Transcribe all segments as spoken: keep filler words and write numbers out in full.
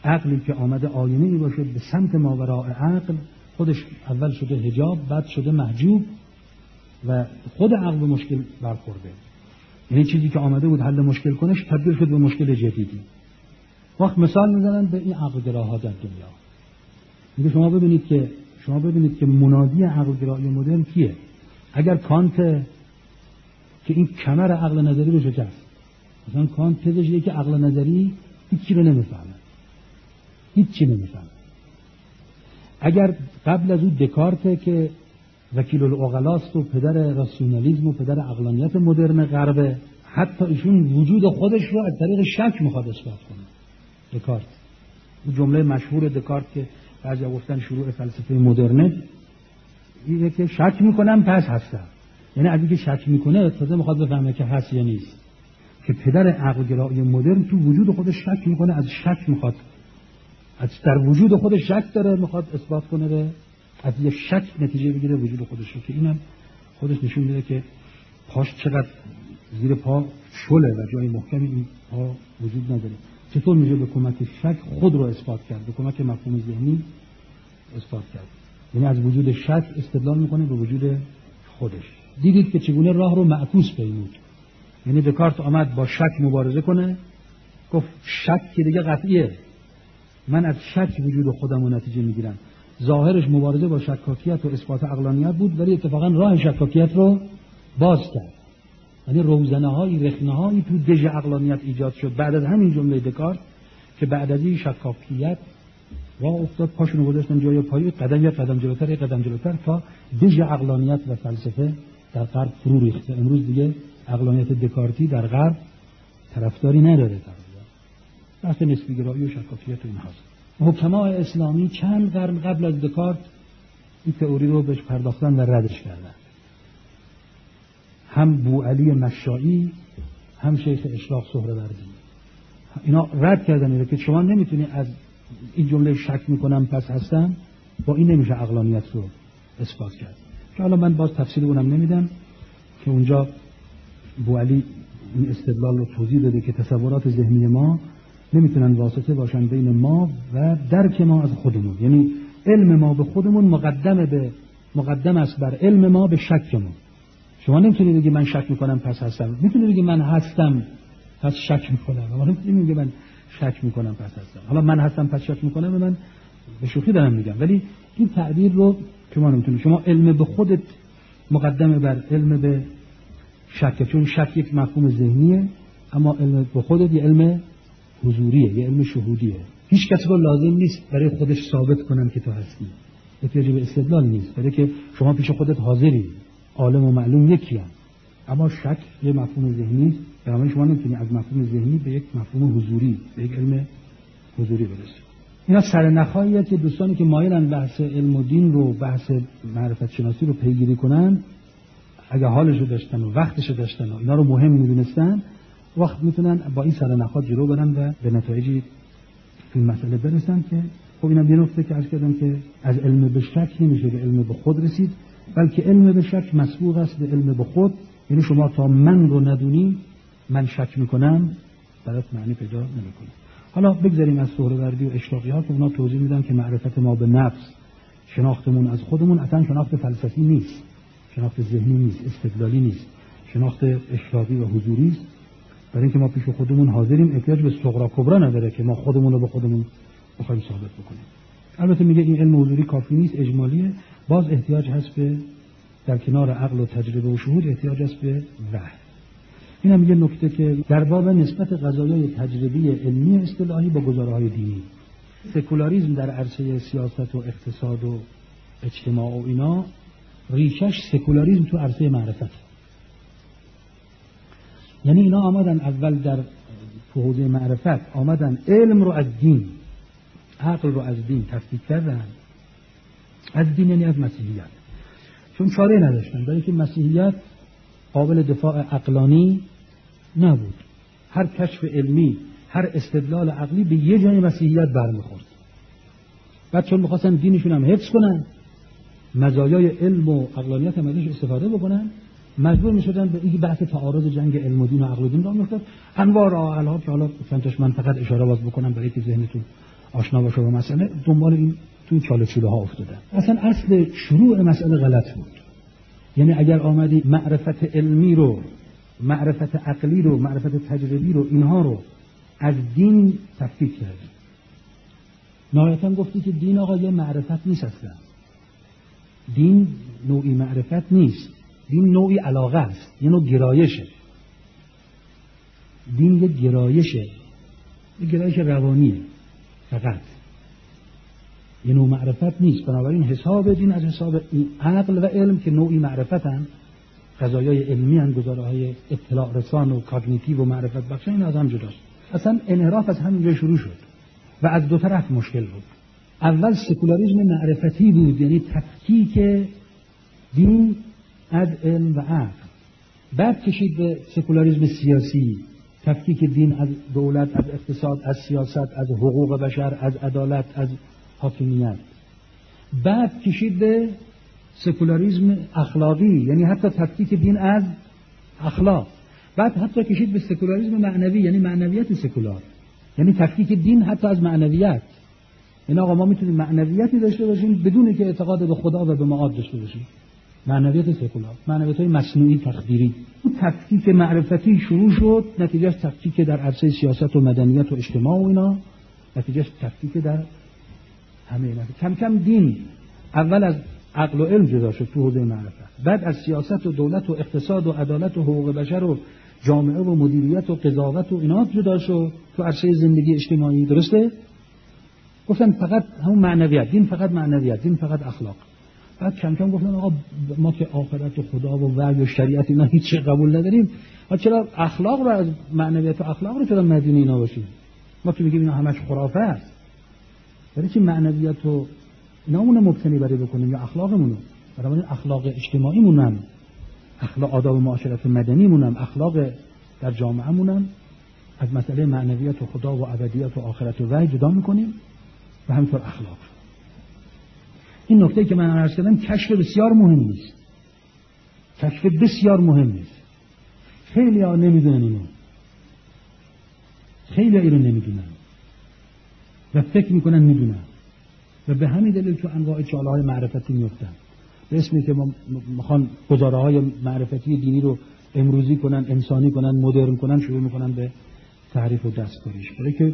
عقلی که آمده آینه‌ای باشه به سمت ماوراء عقل، خودش اول شده حجاب، بعد شده محجوب و خود عقل به مشکل برخورده. یعنی چیزی که آمده بود حل مشکل کنش تبدیل شد به مشکل جدیدی. وقت مثال میزنن به این عقلگراها در دنیا. میگه شما ببینید که شما ببینید که منادی عقلگرایی مدرن کیه؟ اگر کانت که این کمر عقل نظری رو شکست، مثلا کانت تزش که عقل نظری هیچی رو نمیفهمه، هیچی نمیفهمه. اگر قبل از اون دکارت که وکیل العقلاست و پدر راسیونالیسم و پدر عقلانیت مدرن غرب، حتی ایشون وجود خودش رو از طریق شک میخواد اثبات کنه. دکارت، اون جمله مشهور دکارت که بعضی گفتن شروع فلسفه مدرنه، اینه که شک میکنم پس هستم. یعنی از اینکه شک میکنه تازه میخواد بفهمه که هست یا نیست. که پدر عقلگرایی مدرن تو وجود خودش شک میکنه، از شک میخواد، از در وجود خودش شک داره میخواد اثبات کنه، به از یه شک نتیجه بگیره وجود خودش رو، که اینم خودش نشون میده که پاش چقدر زیر پا شله و جای محکمی این پا وجود نداره. چطور میشه به کمک شک خود رو اثبات کرد، به کمک مفهوم ذهنی اثبات کرد؟ یعنی از وجود شک استدلال میکنه به وجود خودش. دیدید که چگونه راه رو معکوس پیمود. یعنی دکارت آمد با شک مبارزه کنه، گفت شک که دیگه قطعیه، من از شک وجود خودم رو نتیجه میگیرم. ظاهرش مبارزه با شکاکیت و اثبات عقلانیت بود، ولی اتفاقا راه شکاکیت رو باز کرد. یعنی روزنه‌های رخنه‌هایی تو دژ عقلانیت ایجاد شد بعد از همین جمله دکارت، که بعد از این شکاکیت راه افتاد، پاشون رو گذاشتن جای پایی، قدم یا قدم جلوتر یا قدم جلوتر، تا دژ عقلانیت و فلسفه در غرب فرو ریخت. امروز دیگه عقلانیت دکارتی در غرب طرفداری نداره. بحث نسبی گرایی و شکاکیت و این هاست. حکماء اسلامی چند قرن قبل از دکارت این تئوری رو بهش پرداختن و ردش کردن. هم بوعلی مشائی، هم شیخ اشراق سهروردی، اینا رد کردن اینه که شما نمیتونی از این جمله شک میکنم پس هستم، با این نمیشه عقلانیت رو اثبات کرد. که حالا من باز تفصیل اونم نمیدم که اونجا بوعلی این استدلال رو توضیح داده که تصورات ذهنی ما نمیتونن واسطه باشن بین ما و درک ما از خودمون. یعنی علم ما به خودمون مقدم به مقدم است بر علم ما به شکمون. شما نمیتونید بگی من شک میکنم پس هستم، میتونید بگی من هستم پس شک میکنم، اما نمیتونید بگی من شک میکنم پس هستم. حالا من هستم پس شک میکنم، من به شوخی دارم میگم، ولی این تعبیر رو شما نمیتونید. شما علم به خودت مقدم بر علم به شک، چون شک یک مفهوم ذهنیه، اما علم به خودت یه علم حضوریه، یه علم شهودیه. هیچ کس رو لازم نیست برای خودش ثابت کنن که تو هستی. احتیاج به استدلال نیست، برای که شما پیش خودت حاضری، عالم و معلوم یکی هم. اما شک یه مفهوم ذهنی است، برای شما نمیتونی از مفهوم ذهنی به یک مفهوم حضوری، به یک علم حضوری برسی. اینا سرنخاییه که دوستانی که مایلن بحث علم و دین رو، بحث معرفت شناسی رو پیگیری کنن، اگه حالش رو داشتن و وقتش رو داشتن و اینا رو مهم می‌دونستن، وقت میتونن با این سرنخات جلو برن و به نتایجی تو این مسئله برسن. که خب اینم یه نکته که عرض کردم که از علم به شک نمیشه به علم به خود رسید، بلکه علم به شک مسبوق است به علم به خود. یعنی شما تا من رو ندونی، من شک میکنم، برات معنی پیدا نمیکنه. حالا بگذاریم از سهروردی و اشراقی ها که اونا توضیح میدن که معرفت ما به نفس، شناختمون از خودمون اصلا شناخت فلسفی نیست، شناخت ذهنی نیست، استدلالی نیست، شناخت اشراقی و حضوری است. برای اینکه ما پیش خودمون حاضریم، احتیاج به صغرا کبرا نداره که ما خودمون رو به خودمون بخوایم ثابت بکنیم. البته میگه این علم حضوری کافی نیست، اجمالیه. باز احتیاج هست به، در کنار عقل و تجربه و شهود، احتیاج هست به وحی. اینم میگه نکته که در باب نسبت قضایای تجربی علمی اصطلاحی با گزاره‌های دینی، سکولاریسم در عرصه سیاست و اقتصاد و اجتماع و اینا ریشش سکولاریسم تو عرصه معرفت. یعنی اینا آمدن اول در حوزه معرفت، آمدن علم رو از دین، عقل رو از دین تفکیک کردن. از دین یعنی از مسیحیت، چون چاره نداشتن، برای اینکه مسیحیت قابل دفاع عقلانی نبود. هر کشف علمی، هر استدلال عقلی به یه جای مسیحیت برمیخورد. بعد چون میخواستن دینشون هم حفظ کنن، مزایای علم و عقلانیت هم ازش استفاده بکنن، مجبور میشدن به این بحث تعارض جنگ علم و دین و عقل و دین را میافتاد. انواع راه‌حل‌ها که حالا چند تاش من فقط اشاره باز بکنم برای که ذهنتون آشنا باشه با مسئله دنبال این تو چاله چوله ها افتادن. اصلا اصل شروع مسئله غلط بود. یعنی اگر آمدی معرفت علمی رو، معرفت عقلی رو، معرفت تجربی رو، اینها رو از دین تفکیک کردی. نهایتاً گفتی که دین آقا یه معرفت نیست اصلا. دین نوعی معرفت نیست. دین نوعی علاقه است. یه نوع گرایشه. دین یه گرایشه. یه گرایش روانیه. فقط. یه نوع معرفت نیست. بنابراین حساب دین از حساب این عقل و علم که نوعی معرفتن، قضایای علمی هن، گزاره‌های اطلاع رسان و کاگنیتیو و معرفت بخش، این از هم جداست. اصلا انحراف از همینجا شروع شد و از دو طرف مشکل بود. اول سکولاریسم معرفتی بود، یعنی تفکیک دین از علم و عقل. بعد کشید به سکولاریسم سیاسی، تفکیک دین از دولت، از اقتصاد، از سیاست، از حقوق بشر، از عدالت، از حاکمیت. بعد کشید به سکولاریسم اخلاقی، یعنی حتی تفکیک دین از اخلاق. بعد حتی کشید به سکولاریسم معنوی، یعنی معنویت سکولار، یعنی تفکیک دین حتی از معنویت. این آقا ما میتونیم معنویتی داشته باشیم بدون که اعتقاد به خدا و به معاد داشته باشیم. معنویت سکولار، معنویت های مصنوعی تخدیری. اون تفکیک معرفتی شروع شد، نتیجهش تفکیک در عرصه سیاست و مدنیت و اجتماع و اینا، نتیجهش تفکیک در همه اینا. کم کم دین اول از عقل و علم جدا شد تو حوزه معرفت، بعد از سیاست و دولت و اقتصاد و عدالت و حقوق بشر و جامعه و مدیریت و قضاوت و اینا جدا شد تو عرصه زندگی اجتماعی. درسته؟ گفتن فقط همون معنویت، دین فقط معنویت، دین فقط اخلاق. بعد کم کم گفتن آقا ما که آخرت و خدا و وحی و شریعت اینا هیچ قبول نداریم، ما چرا اخلاق رو از معنویت و اخلاق رو چرا مدیون اینا باشیم؟ ما که میگیم اینا همش خرافه است. برای چی معنویت و اینامون مبتنی بری بکنیم یا اخلاقمونو؟ برای اخلاق اجتماعیمونم، اخلاق آداب معاشرت مدنیمونم، اخلاق در جامعهمونم از مسئله معنویت و خدا و ابدیت و آخرت و وحی جدا میکنیم و همینطور اخلاق. این نکته که من عرض کردم کشف بسیار مهم نیست. کشف بسیار مهم نیست. خیلی ها نمیدونن اینو. خیلی ها اینو نمیدونن و فکر میکنن میدونن و به همین دلیل تو انواع چاله های معرفتی میفتن به اسمی که ما میخوان گزاره های معرفتی دینی رو امروزی کنن، انسانی کنن، مدرن کنن، شروع میکنن به تعریف و دستکاریش، برای که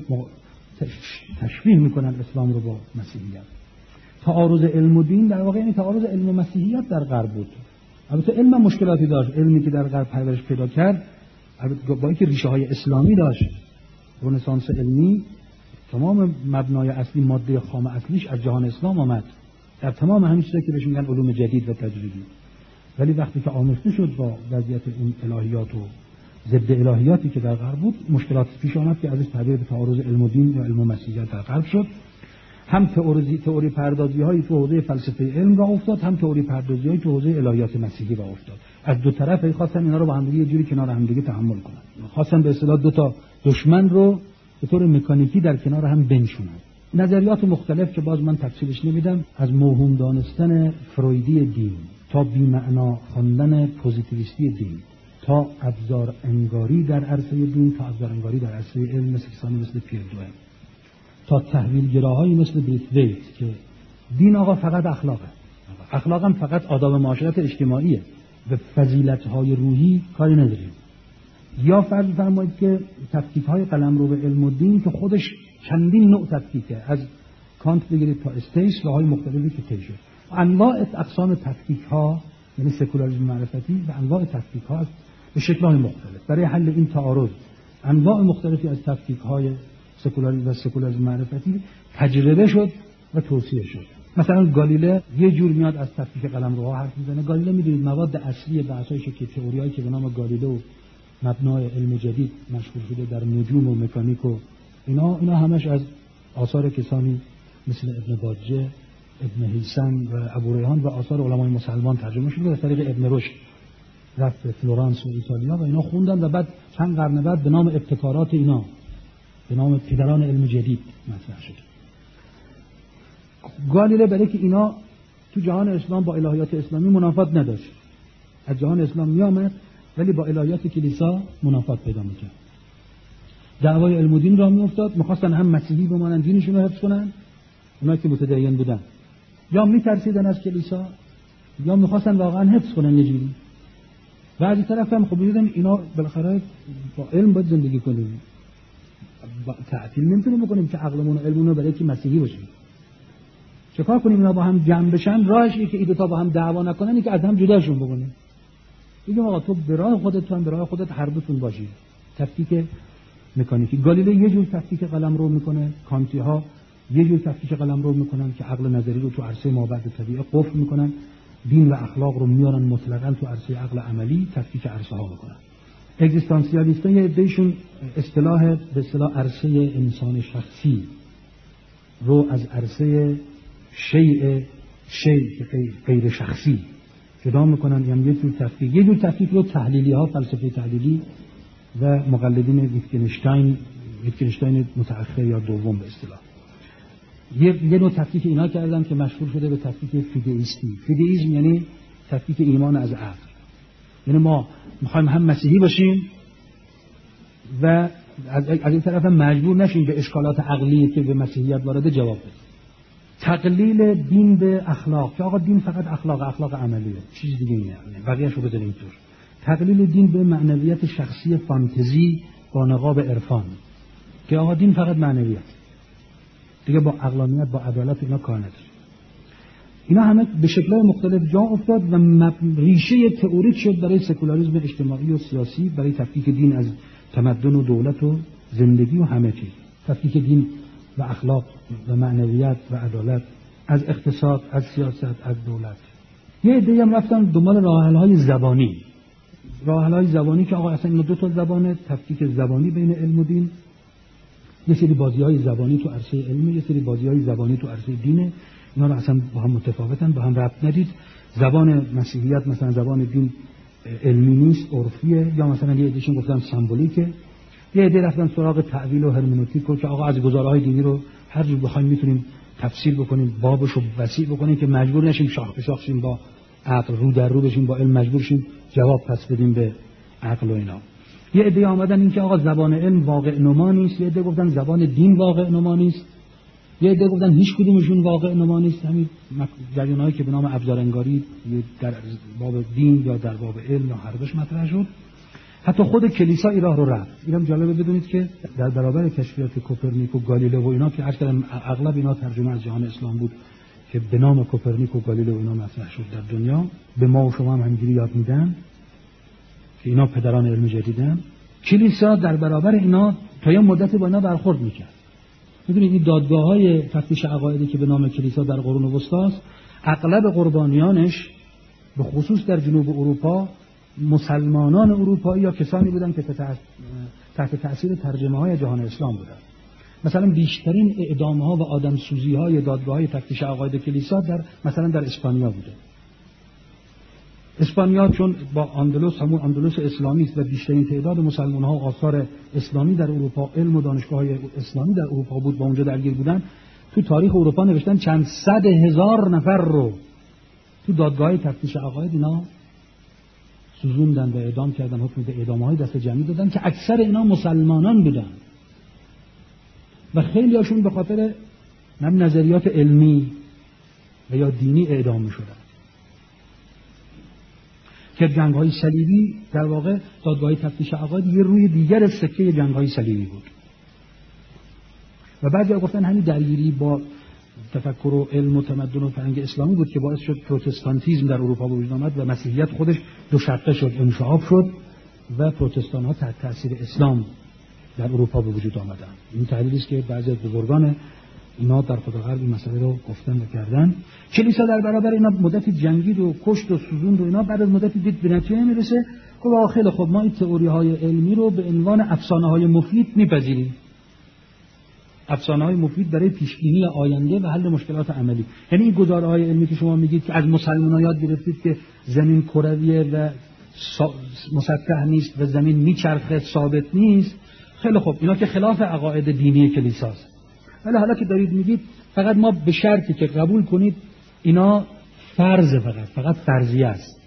تشبیه میکنن اسلام رو با مسیحیت. تعارض علم و دین در واقع یعنی تعارض علم و مسیحیت در غرب بود. البته علم مشکلاتی داشت. علمی که در غرب پرورش پیدا کرد با اینکه ریشه های اسلامی داشت، رنسانس علمی تمام مبنای اصلی، ماده خام اصلیش از جهان اسلام آمد در تمام همین چیزایی که بهش میگن علوم جدید و تجریبی. ولی وقتی که آمیخته شد با وضعیت این الهیات و ضد الهیاتی که در غرب بود، مشکلات پیش آمد که ازش تبدیل به تعارض علم و دین یا علم و مسیحیت در غرب شد. هم تئوری تئوری پردازی های تو حوزه فلسفه علم راه افتاد، هم تئوری پردازی های تو حوزه الهیات مسیحی راه افتاد. از دو طرف خواستن اینا رو با هم دیگه یه جوری کنار هم دیگه تحمل کنن. خواستن به اصطلاح دو تا دشمن رو به طور مکانیکی در کنار هم بنشونن. نظریات مختلف که باز من تفصیلش نمیدم، از موهوم دانستن فرویدی دین تا بی‌معنا خواندن پوزیتیویستی دین تا ابزار انگاری در عرصه دین تا ابزار انگاری در عرصه علم مثل کسانی مثل پیر دوئل تا تحویلگراهایی مثل بریت ویت که دین آقا فقط اخلاقه، اخلاق هم فقط آداب معاشرت اجتماعیه، به فضیلت‌های روحی کاری نداریم. یا فرض فرمایید که تفکیک‌های قلمرو به علم و دین که خودش چندین نوع تفکیکه، از کانت بگیرید تا استیس راه‌های مختلفی که طی شد. انواع اقسام تفکیک‌ها یعنی سکولاریسم معرفتی و انواع تفکیک‌ها به شکل‌های مختلف برای حل این تعارض انواع مختلفی از تفکیک‌های سکولاریسم و سکولاریسم معرفتی تجربه شد و توصیه شد. مثلا گالیله یه جور میاد از تفکیک قلمروها حرف میزنه. گالیله میدونید مواد اصلی بحث‌هایی که تئوریایی که به نام گالیله و مبنای علم جدید مشهور شده در نجوم و مکانیک و اینا اینا همش از آثار کسانی مثل ابن باجه، ابن هیثم و ابو ریحان و آثار علمای مسلمان ترجمه شده از طریق ابن رشد. رفت به فلورانس و ایتالیا و اینا خوندن و بعد چند قرن بعد به نام ابتکارات اینا به نام پدران علم جدید مطرح شد. گالیله برای که اینا تو جهان اسلام با الهیات اسلامی منافات نداشت، از جهان اسلام میامد ولی با الهیات کلیسا منافات پیدا میکرد. دعوای علم و دین راه میافتاد، میخواستن هم مسیحی بمانن دینشون رو حفظ کنن اونایی که متدین بودن، یا میترسیدن از کلیسا یا میخواستن واقعا حفظ کنن یه جوری. و از این طرف هم خب دیدن اینا بالاخره با علم باید زندگی کنیم، تعطیل نمیتونیم بکنیم که عقلمون و علممون رو برای که مسیحی باشیم. چیکار کنیم اینا با هم جمع بشن؟ راهش اینه که این دو تا با هم دعوا نکنن، اینه که از هم جداشون بکنیم. میگم آقا تو به راه خودت، تو هم به راه خودت، هر دوتون باشید. تفکیک مکانیکی. گالیله یه جور تفکیک قلم رو میکنه، کانتی ها یه جور تفکیک قلم رو میکنن که عقل نظری رو تو عرصه مابعد طبیعه قفل میکنن، دین و اخلاق رو میارن مطلقاً تو عرصه عقل عملی تفکیک عرصه ها میکنن. اگزیستانسیالیست‌ها یه عده‌شون اصطلاح به اصطلاح عرصه انسان شخصی رو از عرصه شیء شیء غیر شخصی جدا میکنن، یعنی یه جور تفکیک یه جور تفکیک رو تحلیلی ها، فلسفه تحلیلی و مقلدین ویتگنشتاین ویتگنشتاین متأخر یا دوم به اصطلاح یه یه نوع تفکیک اینا کردن که مشهور شده به تفکیک فیدئیستی. فیدئیسم یعنی تفکیک ایمان از عقل، یعنی ما میخوایم هم مسیحی باشیم و از این طرف هم مجبور نشیم به اشکالات عقلی که به مسیحیت وارد جواب بدیم. تقلیل دین به اخلاق، که آقا دین فقط اخلاق اخلاق عملیه، چیز دیگه نه، بقیه‌اش رو بذاریم اینطور. تقلیل دین به معنویت شخصی فانتزی با نقاب عرفان، که آقا دین فقط معنویت، دیگه با عقلانیت با عدالت اینا کار نداره. اینا همه به شکل‌های مختلف جا افتاد و ریشه تئوریک شد برای سکولاریسم اجتماعی و سیاسی، برای تفکیک دین از تمدن و دولت و زندگی و همه چیز. تفکیک دین و اخلاق و معنویت و عدالت از اقتصاد، از سیاست، از دولت. یه عده‌ای هم رفتن دنبال راه‌حل‌های زبانی. راه‌حل‌های زبانی که آقا اصلا اینا دو تا زبانه، تفکیک زبانی بین علم و دین. یه سری بازی‌های زبانی تو عرصه علمی، یه سری بازی‌های زبانی تو عرصه دینه. اینا رو اصلا با هم متفاوتن، با هم ربط ندید. زبان مسیحیت مثلا زبان دین علمی نیست، عرفیه، یا مثلا یه عده‌شون گفتن سمبولیکه. یه عده رفتن سراغ تعویل و هرمنوتیک و که آقا از گزارهای دینی رو هر جور بخوایم میتونیم تفسیر بکنیم، بابش رو وسیع بکنیم که مجبور نشیم شاخ به شاخ شیم با عقل، رو در رو بشیم با علم، مجبور شیم جواب پس بدیم به عقل و اینا. یه عده آمدن این که آقا زبان علم واقع نما نیست، یه عده گفتن زبان دین واقع نما نیست، یه عده گفتن هیچ کدومشون واقع نما نیست. همین جریانایی که به نام ابزارانگاری در باب دین یا در باب علم یا هر دوش مطرح شد. حتی خود کلیسا این راه رو رفت. اینم جالبه بدونید که در برابر کشفیات کوپرنیک و گالیله و اینا که عرض کردم اغلب اینا ترجمه از جهان اسلام بود که به نام کوپرنیک و گالیله و اینا مطرح شد در دنیا، به ما و شما هم همینجوری یاد میدن که اینا پدران علم جدیدن. کلیسا در برابر اینا تا یه مدتی با اینا برخورد میکرد. میدونید این دادگاه‌های تفتیش عقایدی که به نام کلیسا در قرون وسطا است، اغلب قربانیانش به خصوص در جنوب اروپا مسلمانان اروپایی یا کسانی بودند که تحت تأثیر ترجمه‌های جهان اسلام بودند. مثلا بیشترین اعدام‌ها و آدمسوزی‌های دادگاه‌های تفتیش عقاید کلیسا در مثلا در اسپانیا بوده. اسپانیا چون با اندلس همون اندلس اسلامی است و بیشترین تعداد مسلمان‌ها و آثار اسلامی در اروپا، علم و دانشگاه‌های اسلامی در اروپا بود، با اونجا درگیر بودن. تو تاریخ اروپا نوشتن چند صد هزار نفر رو تو دادگاه‌های تفتیش عقاید اینا سوزوندن و اعدام کردن، حکم به اعدام‌های دست جمعی دادن که اکثر اینا مسلمانان بودن و خیلی هاشون به خاطر نظریات علمی و یا دینی اعدام می‌شدن. که جنگ‌های صلیبی در واقع دادگاه‌های تفتیش عقاید یه روی دیگر سکه جنگ‌های صلیبی بود. و بعضی گفتن همین درگیری با تفکر و علم و تمدن و فرهنگ اسلامی بود که باعث شد پروتستانتیسم در اروپا به وجود آمد و مسیحیت خودش دو شقه شد، انشعاب شد و پروتستان‌ها تحت تأثیر اسلام در اروپا به وجود آمدند. این تحلیلی است که بعضی از بزرگان اینا در خود غرب این مسئله رو گفتن و کردن. کلیسا در برابر اینا مدتی جنگید و کشت و سوزوند و اینا، بعد از مدتی دید به نتیجه میرسه که خیلی خب ما این تئوری‌های علمی رو به عنوان افسانه‌های مفید میپذیریم. افسانه‌های مفید برای پیشبینی آینده و حل مشکلات عملی. یعنی این گزاره‌های علمی که شما میگید که از مسلمان‌ها یاد گرفتید که زمین کرویه و مسطح نیست و زمین میچرخه ثابت نیست، خیلی خب اینا که خلاف عقاید دینی کلیساست. ولی حالا که دارید میگید فقط ما به شرطی که قبول کنید اینا فرض، فقط فقط فرضیه است،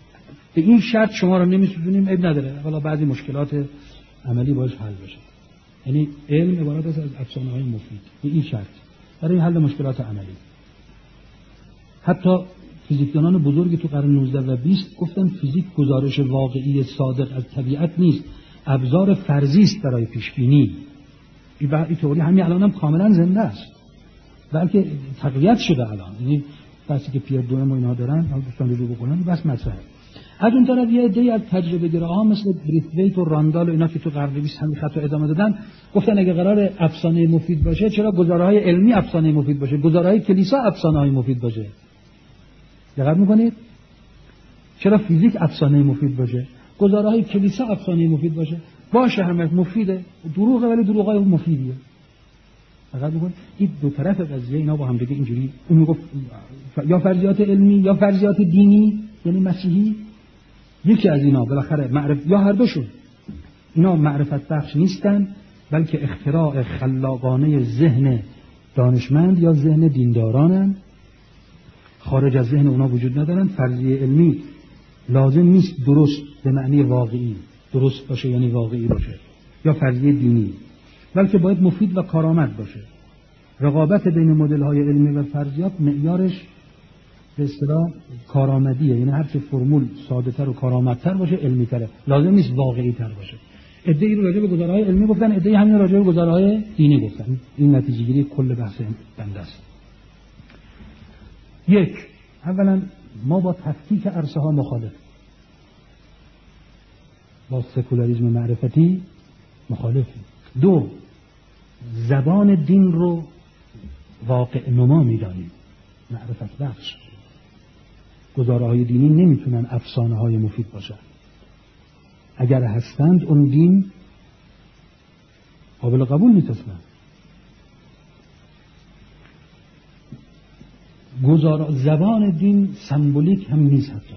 به این شرط شما رو نمیسوزونیم، عیب نداره، حالا بعضی مشکلات عملی باش حل بشه. یعنی علم عبارت است از افسانه‌های مفید. این شرط برای حل مشکلات عملی. حتی فیزیکدانان بزرگی تو قرن نوزده و بیست گفتن فیزیک گزارش واقعی صادق از طبیعت نیست، ابزار فرضی است برای پیش بینی. این این تئوری همین الان هم کاملا زنده است، بلکه تقویت شده الان. یعنی بحثی که پیر دوئم و اینها دارن، حالا دوستان رجوع بکنن، بس مطرحه. از اون طرف یه عده‌ای از تجربه گراها مثل بریثویت و راندال و اینا که تو قرن بیست همین خطا ادامه دادن، گفتن اگه قرار افسانه مفید باشه چرا گزاره‌های علمی افسانه مفید باشه، گزاره‌های کلیسا افسانه‌های مفید باشه؟ دقت می‌کنید؟ چرا فیزیک افسانه مفید باشه، گزاره‌های کلیسا افسانه مفید باشه؟ باشه همه مفیده، دروغه ولی دروغای مفیدیه. دقت می‌کنید؟ این دو طرف قضیه اینا با هم دیگه اینجوری، اون میگفت یا فرضیات علمی یا فرضیات دینی یعنی مسیحی، یکی از اینا بالاخره معرفت، یا هر دوشون. اینا معرفت بخش نیستن بلکه اختراع خلاقانه ذهن دانشمند یا ذهن دیندارانن، خارج از ذهن اونا وجود ندارن. فرضیه علمی لازم نیست درست به معنی واقعی درست باشه یعنی واقعی باشه، یا فرضیه دینی، بلکه باید مفید و کارآمد باشه. رقابت بین مدل‌های علمی و فرضیات معیارش به اصطلاح کارآمدیه، یعنی هر چه فرمول ساده‌تر و کارآمدتر باشه علمی‌تره، لازم نیست واقعی‌تر باشه. عده‌ای رو راجع به گزاره‌های علمی گفتن، عده‌ای همین راجع به گزاره‌های دینی گفتن. این نتیجه‌گیری کل بحث بنده است. یک، اولا ما با تفکیک عرصه‌ها مخالف، با سکولاریسم معرفتی مخالفیم. دو، زبان دین رو واقع نما می‌دانیم، معرفت بخش. گزاره‌های دینی نمیتونن افسانه‌های مفید باشن. اگر هستند اون دین قابل قبول نیست اصلا. گزار زبان دین سمبولیک هم نیست حتی،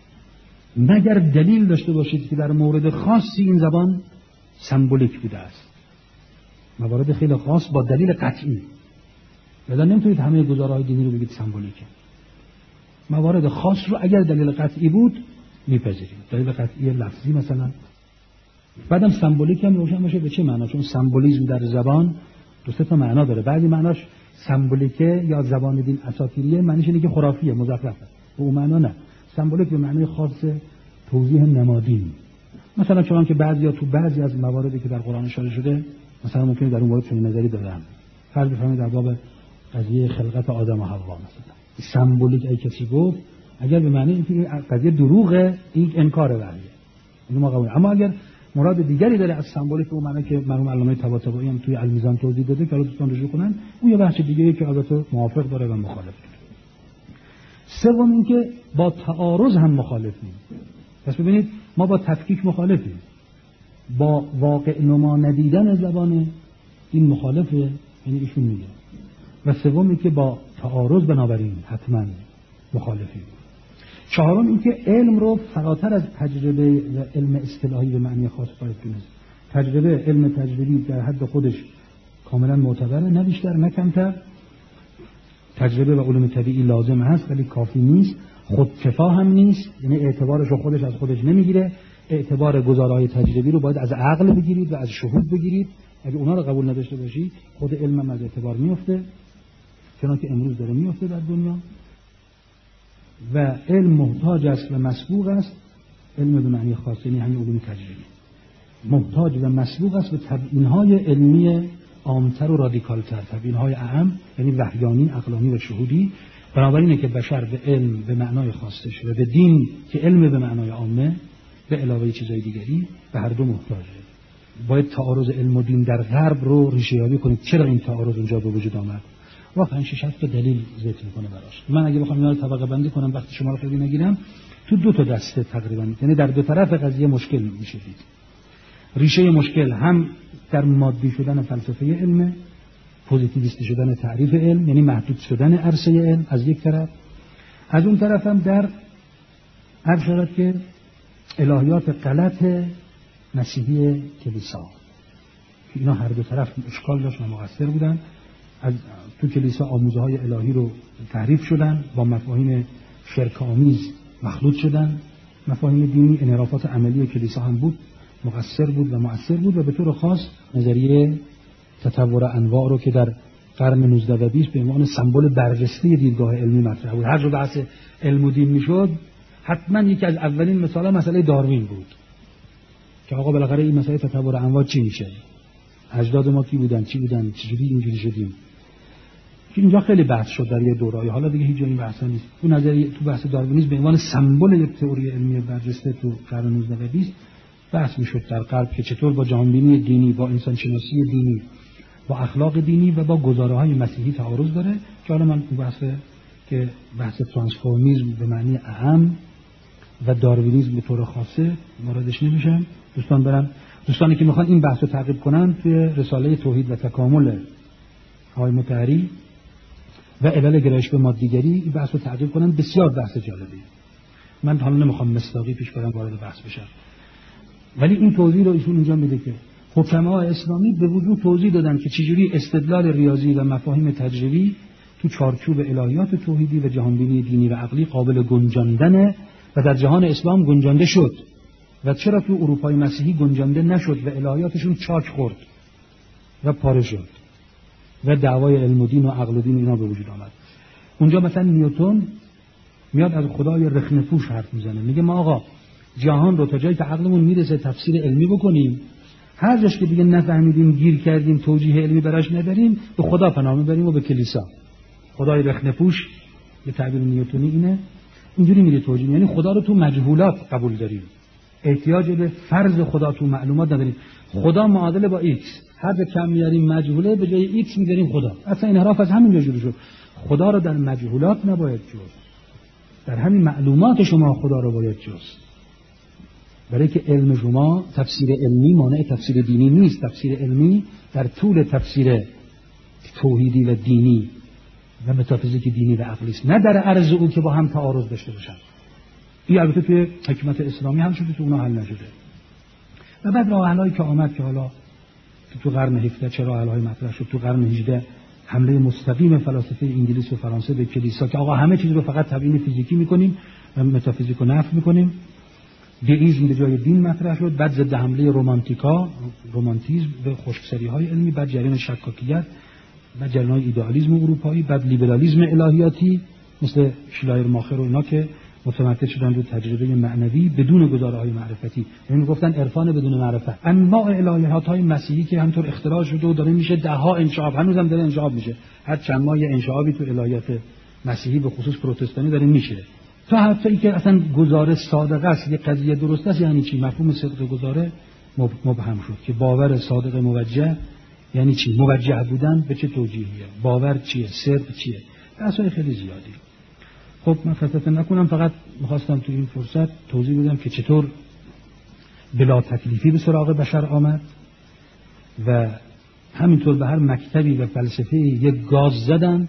مگر دلیل داشته باشید که در مورد خاصی این زبان سمبولیک بوده است، موارد خیلی خاص با دلیل قطعی. یعنی نمیتونید همه گزاره‌های دینی رو بگید سمبولیکه. موارد خاص رو اگر دلیل قطعی بود میپذیریم، دلیل قطعی لفظی مثلا. بعدم سمبولیک هم روشن باشه به چه معنا، چون سمبولیسم در زبان دو سه تا معنا داره. بعضی معناش سمبولیکه یا زبان دین اساطیریه، معنیش اینه که خرافیه، مزخرفه. به اون معنا نه. سمبولیک به معنی خاص توضیح نمادین. مثلا چون که بعضیا تو بعضی از مواردی که در قرآن اشاره شده، مثلا ممکنه در اون مورد چنین نظری دارن. فرض بفرمایید در باب قضیه خلقت آدم و حوا مثلا سمبولیک ای کسی گفت، اگر به معنی اینکه قضیه دروغه، این انکار وحیه، اینو ما قبول. اما اگر مراد دیگری داره از سمبولیک به معنی که مرحوم علامه طباطبایی هم توی المیزان توضیح داده که حالا دوستان رجوع کنن، اون یه بحث دیگه‌ایه که البته موافق داره و مخالف داره. سوم اینکه با تعارض هم مخالفیم. پس ببینید ما با تفکیک مخالفیم، با واقع نما ندیدن زبان این مخالفه، یعنی ایشون میگه. و سومی که با تعارض بنابراین حتما مخالفیم. چهارم این که علم رو فراتر از تجربه و علم اصطلاحی به معنی خاص باید دونست. تجربه، علم تجربی در حد خودش کاملا معتبره، نه بیشتر نه کمتر. تجربه و علوم طبیعی لازم هست ولی کافی نیست، خودکفا هم نیست، یعنی اعتبارش رو خودش از خودش نمیگیره. اعتبار گزارهای تجربی رو باید از عقل بگیرید و از شهود بگیرید. اگه اونا رو قبول نداشته باشید خود علم هم از اعتبار میفته، چون که امروز داره میفته در دنیا. و علم محتاج است و مسبوق است، علم به معنی خاص یعنی همین علوم تجربی محتاج و مسبوق است به تبیین‌های علمی عامتر و رادیکالتر، تبیین‌های اعم یعنی وحیانی، عقلانی و شهودی. بنابراینه که بشر به علم به معنای خاصش و به دین که علم به معنای عامه به علاوه چیزهای دیگری به هر دو محتاجه. باید تعارض علم و دین در غرب رو ریشه‌یابی کنید. چرا این تعارض اونجا به وجود آمد؟ واقعا شش هفت دلیل ذکر می‌کنه براش. من اگه بخوام اینا رو طبقه بندی کنم وقتی شما رو خیلی نگیرم، تو دو تا دسته تقریبا، یعنی در دو طرف قضیه مشکل میشه دید. ریشه مشکل هم در مادی شدن فلسفه علم، پوزیتیویستی شدن تعریف علم، یعنی محدود شدن عرصه علم از یک طرف، از اون طرف هم در هر شرط که الهیات غلط مسیحی کلیسا، که اینا هر دو طرف اشکال داشت و مقصر بودن. از تو کلیسا آموزه های الهی رو تحریف شدن، با مفاهیم شرک آمیز مخلوط شدن. مفاهیم دینی انحرافات عملی کلیسا هم بود مؤثر بود و مؤثر بود و به طور خاص نظریه تطور انواع رو که در قرن نوزدهم و بیست به عنوان سمبل برجسته دیدگاه علمی مطرح بود. هر جا بحث علم و دین میشد حتما یکی از اولین مثالا مسئله داروین بود که آقا بالاخره این مسئله تطور انواع چی میشه؟ اجداد ما کی بودن؟ چی بودن؟ چجوری اینجوری شدیم؟ که اینجا خیلی بحث شد در یه دوره‌ای، حالا دیگه هیچ جایی این بحثا نیست. تو نظریه تو بحث داروینیسم به عنوان سمبل یک تئوری علمی برجسته تو قرن نوزدهم و بیست بحث میشد در غرب که چطور با جهانبینی دینی، با انسان شناسی دینی، با اخلاق دینی و با گزاره‌های مسیحی تعارض داره که حالا من اون بحث که بحث ترانسفورمیسم به معنی اعم و داروینیسم به طور خاصه واردش نمیشم. دوستان برن دوستانی که میخوان این بحث رو تعقیب کنن توی رساله توحید و تکامل آقای مطهری و علل گرایش به مادیگری این بحث رو تعقیب کنن، بسیار بحث جالبی. من حالا نمیخوام مصداقی پیش برم وارد بحث بشم، ولی این توضیح رو ایشون اینجا میده که حکمای اسلامی به وضوح توضیح دادن که چجوری استدلال ریاضی و مفاهیم تجربی تو چارچوب الهیات توحیدی و جهانبینی دینی و عقلی قابل گنجاندنه و در جهان اسلام گنجانده شد و چرا تو اروپای مسیحی گنجانده نشد و الهیاتشون چاک خورد و پاره شد و دعوای علم و دین و عقل و دین اینا به وجود آمد. اونجا مثلا نیوتن میاد از خدای رخنه‌پوش حرف میزنه، میگه ما آقا جهان رو تا جایی که عقلمون میرسه تفسیر علمی بکنیم، هر جاش که دیگه نفهمیدیم، گیر کردیم، توجیه علمی براش نداریم، به خدا پناه میبریم و به کلیسا. خدای رخنه‌پوش به تعبیر نیوتنی اینه، اینجوری میره توجیه، یعنی خدا رو تو مجهولات قبول داریم، احتیاج به فرض خدا تو معلومات نداریم. خدا معادله با ایکس، هر جا کم میاریم مجهوله به جای ایکس میذاریم خدا. اصلا این انحراف از همین جا شد. خدا رو در مجهولات نباید جست، در همین معلومات شما خدا رو باید جست. برای که علم شما تفسیر علمی مانع تفسیر دینی نیست. تفسیر علمی در طول تفسیر توحیدی و دینی و متافیزیک دینی و عقلی است، نه در عرض او که با هم تعارض داشته باشن. این البته توی حکمت اسلامی هم شده، تو اونها حل نشده. و بعد راه حلایی که آمد که حالا تو قرن هفدهم چه راه حل‌های مطرح شد، تو قرن هجدهم حمله مستقیم فلاسفه انگلیس و فرانسه به کلیسا که آقا همه چیز رو فقط تبیین فیزیکی می‌کنیم و متافیزیک رو نفی می‌کنیم. دیئیسم به جای دین مطرح شد. بعد ضد حمله رومانتیکا، رومانتیسم به خشکسالی‌های علمی، بعد جریان شکاکیت، بعد جریان ایدئالیسم اروپایی، بعد لیبرالیسم الهیاتی مثل شلایرماخر و اینا که متمرکز شدن رو تجربه معنوی بدون گزاره‌های معرفتی، یعنی گفتن عرفان بدون معرفت. انواع الهیات‌های مسیحی که همطور اختراع شده و داره میشه ده ها انشعاب، هنوزم داره انشعاب میشه، هر چند ماه یه انشعابی تو الهیات مسیحی به خصوص پروتستانی داره میشه. تا حتی ای که اصلا گزاره صادقه است، یه قضیه درست است، یعنی چی؟ مفهوم صدق گزاره مبهم شد که باور صادق موجه یعنی چی؟ موجه بودن به چه توجیهیه؟ باور چیه؟ صدق چیه؟ بحث‌های خیلی زیادی. خب من خطت نکنم، فقط میخواستم تو این فرصت توضیح بدم که چطور بلا تکلیفی به سراغ بشر آمد و همینطور به هر مکتبی و فلسفه یک گاز زدن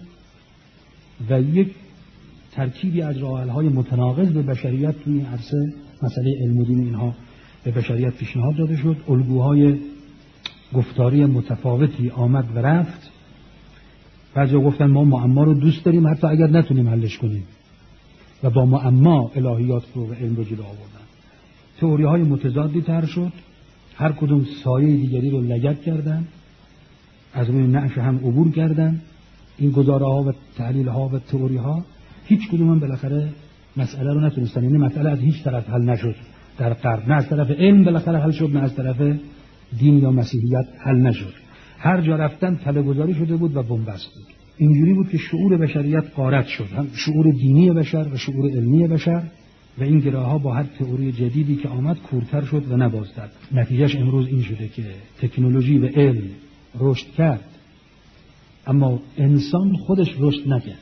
و یک ترکیبی از راه‌حل‌های متناقض به بشریت توی این عرصه مسئله علم و دین اینها به بشریت پیشنهاد داده شد. الگوهای گفتاری متفاوتی آمد و رفت. بعضی گفتن ما معما رو دوست داریم حتی اگر نتونیم حلش کنیم و با معما الهیات رو و علم رو جلو آوردن. تئوری های متضادی طرح شد، هر کدوم سایه دیگری رو لگد کردن، از روی نعش هم عبور کردن. این گزاره ها و تحلیل ها و تئوری ها هیچ کدوم هم بالاخره مسئله رو نتونستن، یعنی مسئله از هیچ طرف حل نشد در قرن، نه از طرف علم بالاخره حل شد، نه از طرف دین یا مسیحیت حل نشد. هر جا رفتن تله‌گذاری شده بود و بنبست بود. اینجوری بود که شعور بشریت غارت شد، هم شعور دینی بشر و شعور علمی بشر، و این گراها با هر تئوری جدیدی که آمد کورتر شد و نبازداد. نتیجهش امروز این شده که تکنولوژی و علم رشد کرد اما انسان خودش رشد نکرد.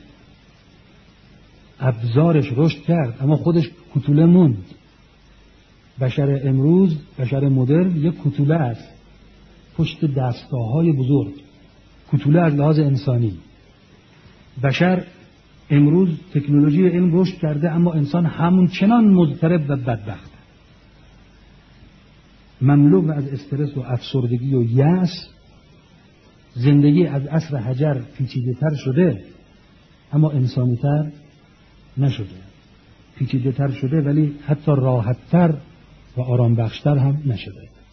ابزارش رشد کرد اما خودش کوتوله موند. بشر امروز، بشر مدرن یک کوتوله است پشت دستگاه‌های بزرگ، کوتوله از لحاظ انسانی. بشر امروز تکنولوژی و علم رشد کرده اما انسان همون چنان مضطرب و بدبخت، مملو از استرس و افسردگی و یأس. زندگی از عصر حجر پیچیده‌تر شده اما انسانی‌تر نشده. پیچیده‌تر شده ولی حتی راحت‌تر و آرام بخشتر هم نشده.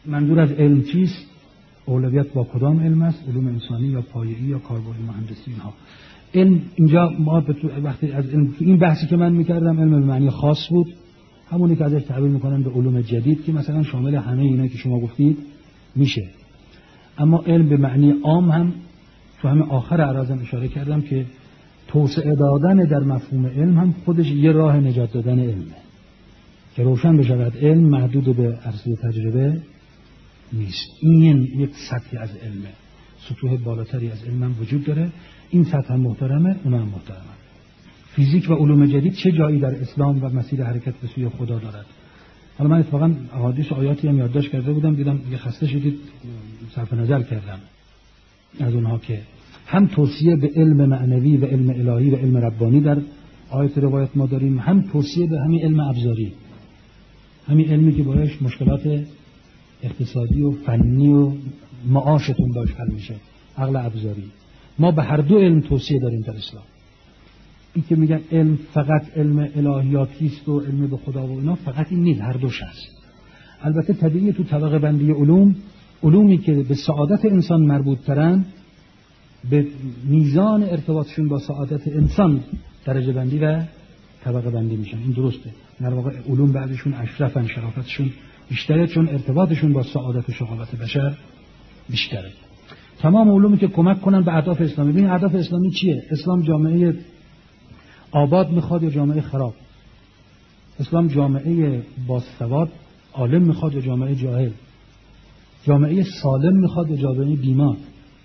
منظور از علم چیست؟ اولویت با کدام علم است؟ علوم انسانی یا پایه‌ای یا کاربردی مهندسی اینها. علم اینجا ما وقتی از علم این بحثی که من می‌کردم علم به معنی خاص بود، همونی که ازش تعبیر می‌کنن به علوم جدید که مثلا شامل همه اینا که شما گفتید میشه. اما علم به معنی عام هم تو همه آخر عرضم اشاره کردم که توسعه دادن در مفهوم علم هم خودش یه راه نجات دادن علمه که روشن بشود علم محدود به عرصه تجربه نیست. این یک سطحی از علمه، سطوح بالاتری از علم هم وجود داره. این سطح هم محترمه، اونم هم محترمه. فیزیک و علوم جدید چه جایی در اسلام و مسیر حرکت به سوی خدا دارد؟ حالا من اتفاقا احادیث و آیاتی هم یادداشت کرده بودم، دیدم یه خسته شدید صرف نظر کردم از اونها که هم توصیه به علم معنوی و علم الهی و علم ربانی در آیات روایت ما داریم، هم توصیه به همین علم ابزاری، همین علمی که باش مشکلات اقتصادی و فنی و معاشتون باش حل میشه، عقل ابزاری. ما به هر دو علم توصیه داریم در اسلام. این که میگن علم فقط علم الهیاتی است و علم به خدا و اینا، فقط این نیست، هر دوش هست. البته طبیعیه تو طبقه بندی علوم، علومی که به سعادت انسان مربوط ترن به میزان ارتباطشون با سعادت انسان درجه بندی و طبقه بندی میشن. این درسته. در واقع علوم بعضیشون اشرفن، شرافتشون بیشتره چون ارتباطشون با سعادت و شقاوت بشر بیشتره. تمام علومی که کمک کنن به اهداف اسلامی. ببین اهداف اسلامی چیه؟ اسلام جامعه آباد میخواد یا جامعه خراب؟ اسلام جامعه باسواد عالم میخواد یا جامعه جاهل؟ جامعه سالم میخواد یا جامعه بیمار؟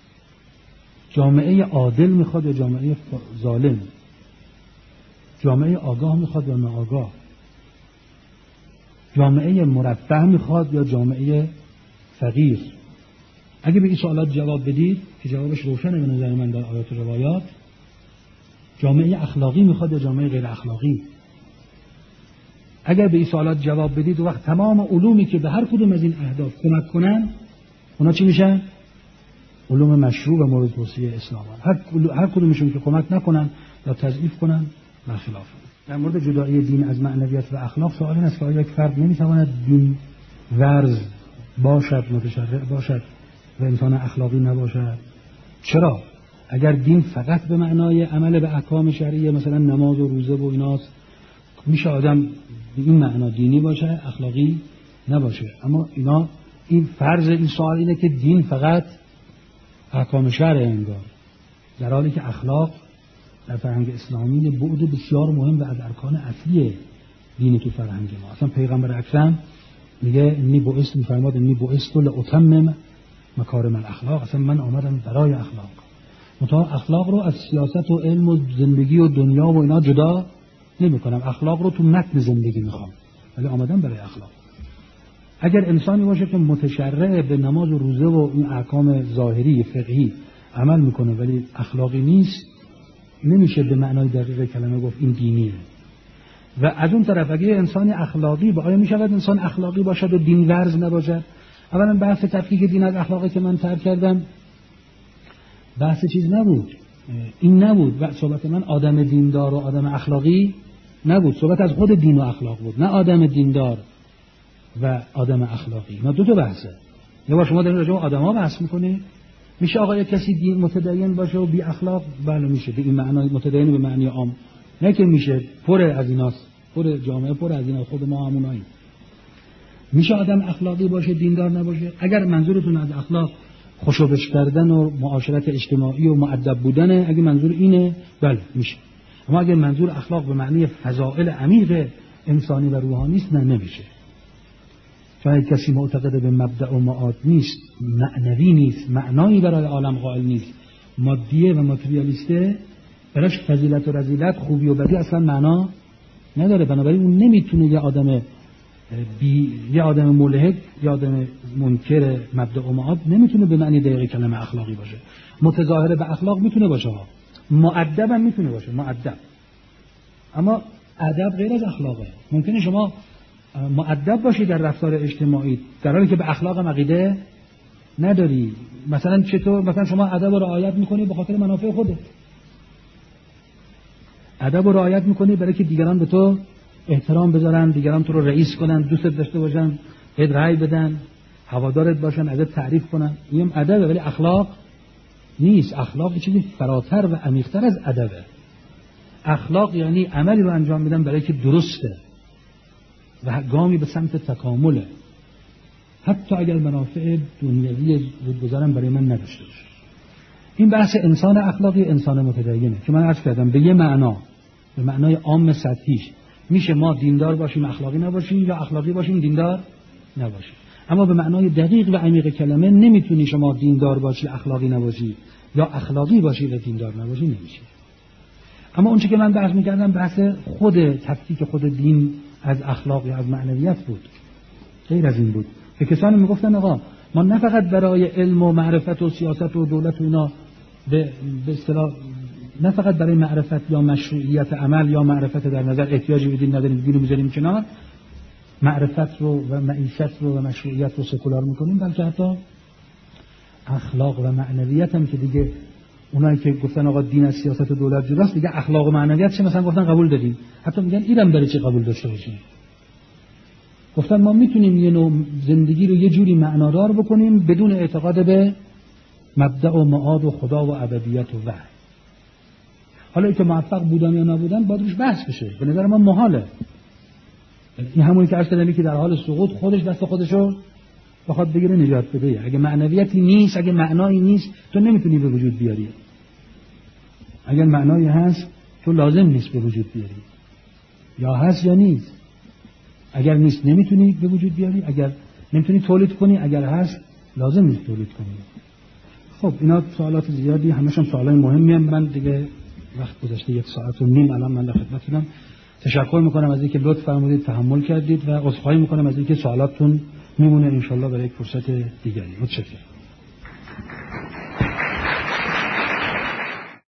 جامعه عادل میخواد یا جامعه ظالم؟ جامعه آگاه میخواد یا ناآگاه؟ جامعه مرفه میخواد یا جامعه فقیر؟ اگه به این سوالات جواب بدید که جوابش روشنه به نظر من در آیات و روایات، جامعه اخلاقی میخواد یا جامعه غیر اخلاقی؟ اگر به این سوالات جواب بدید وقت تمام علومی که به هر کدوم از این اهداف کمک کنن، اونا چی میشن؟ علوم مشروع و مورد توصیه اسلام. هر هر کدومشون که کمک نکنن یا تضعیف کنن برخلاف. در مورد جدایی دین از معنویت و اخلاق سوال این است که آیا یک فرد نمیتواند دین ورز باشد، متشرع باشد و انسان اخلاقی نباشد؟ چرا؟ اگر دین فقط به معنای عمل به احکام شرعیه، مثلا نماز و روزه و ایناست، میشه آدم به این معنا دینی باشه، اخلاقی نباشه. اما اینا این فرض این سوال اینه که دین فقط احکام شرع انگار، در حالی که اخلاق در فرهنگ اسلامی بعد بسیار مهم و از ارکان اصلی دینی تو فرهنگ ما. اصلا پیغمبر اکرم میگه انی بعثت، میفرماد انی بعثت لاتمم مکارم الاخلاق، اصلا من آمدم برای اخلاق. مطابق اخلاق رو از سیاست و علم و زندگی و دنیا و اینا جدا نمی کنم، اخلاق رو تو متن زندگی میخوام، ولی آمدم برای اخلاق. اگر انسانی باشه که متشرع به نماز و روزه و این احکام ظاهری فقهی عمل میکنه ولی اخلاقی نیست، نمیشه به معنای دقیق کلمه گفت این دینیه. و از اون طرف اگه انسانی اخلاقی با، آیا میشود انسان اخلاقی باشد و دین ورز نباشد؟ اولا بحث تفکیک دین از اخلاقی که من طرح کردم بحث چیز نبود، این نبود. و صحبت من آدم دیندار و آدم اخلاقی نبود، صحبت از خود دین و اخلاق بود، نه آدم دیندار و آدم اخلاقی. ما دو تا بحثه. یه بار شما دارین راجع به آدم‌ها بحث می‌کنید، میشه آقا کسی دین متدین باشه و بی اخلاق؟ بله میشه، به این معنی متدین به معنی عام، نه که میشه پر از ایناست، پر جامعه پر از اینا، خود ما هموناییم. میشه آدم اخلاقی باشه دیندار نباشه؟ اگر منظورتون از اخلاق خوشوبش کردن و معاشرت اجتماعی و مؤدب بودنه، اگه منظور اینه بله میشه. اما اگر منظور اخلاق به معنی فضائل عمیق انسانی و روحانی است، نه نمیشه. چون کسی معتقد به مبدأ و معاد نیست، معنوی نیست، معنایی برای عالم قائل نیست، مادیه و ماتریالیسته، براش فضیلت و رذیلت، خوبی و بدی اصلا معنا نداره. بنابراین اون نمیتونه یه آدم بی یه آدم ملحد، یه آدم منکر مبدأ و معاد نمیتونه به معنی دقیق کلمه اخلاقی باشه. متظاهر به اخلاق میتونه باشه ها، مؤدب هم میتونه باشه، مؤدب. اما ادب غیر از اخلاقه. ممکنه شما مؤدب باشی در رفتار اجتماعی در حالی که به اخلاق عقیده نداری. مثلا چطور؟ مثلا شما ادب رو رعایت میکنی به خاطر منافع خودت، ادب رو رعایت میکنی برای که دیگران به تو احترام بذارن، دیگران تو رو رئیس کنن، دوست داشته باشن، بهت رأی بدن، هوادارت باشن، ازت تعریف کنن. این ادبه، ولی اخلاق نیست. اخلاق چیزی فراتر و عمیق‌تر از ادبه. اخلاق یعنی عملی رو انجام میدن برای که درسته و گامی به سمت تکامله، حتی اگر منافع دنیوی زودگذرم برای من نداشته باشه. این بحث انسان اخلاقی، انسان متدینه که من عرض کردم به یه معنا، به معنای عام سطحیش میشه ما دیندار باشیم اخلاقی نباشیم، یا اخلاقی باشیم دیندار نباشیم. اما به معنای دقیق و عمیق کلمه نمیتونی شما دیندار باشی اخلاقی نباشی، یا اخلاقی باشی و دیندار نباشی، نمیشه. اما اون چیزی که من بحث میکردم بحث خود تفکیک خود دین از اخلاق یا از معنویت بود، غیر از این بود که کسانی میگفتن آقا ما نه فقط برای علم و معرفت و سیاست و دولت و اینا به به اصطلاح نه فقط برای معرفت یا مشروعیت عمل یا معرفت در نظر احتیاجی به دین نداریم، دین رو میذاریم کنار، معرفت رو و معیشت رو و مشروعیت رو سکولار میکنیم، بلکه حتی اخلاق و معنویت هم که دیگه اونایی که گفتن آقا دین از سیاست و دولت جداست، دیگه اخلاق و معنویت چه مثلا گفتن قبول داریم، حتی میگن اینم برای چه قبول داشته باشیم. گفتن ما میتونیم یه نوع زندگی رو یه جوری معنادار بکنیم بدون اعتقاد به مبدأ و معاد و خدا و ابدیت و وحی. حالا اینکه موفق بودن یا نبودن باید روش بحث بشه، به نظر من محاله. این همونی که اصلا که در حال سقوط خودش دست خودشو بخواد بگیره نجات بده. اگه معنویتی نیست، اگه معنایی نیست، تو نمیتونی به وجود بیاری. اگر معنایی هست تو لازم نیست به وجود بیاری، یا هست یا نیست. اگر نیست نمیتونی به وجود بیاری، اگر نمیتونی تولید کنی، اگر هست لازم نیست تولید کنی. خب اینا سوالات زیادی، همشون سوالای مهمی هم. من دیگه وقت گذشته یک ساعت و نیم الان من در خدمتتونم. تشکر میکنم از اینکه لطف فرمودید تحمل کردید و عذرخواهی میکنم از اینکه سوالاتتون میمونه ان شاءالله برای یک فرصت دیگری. متشکرم.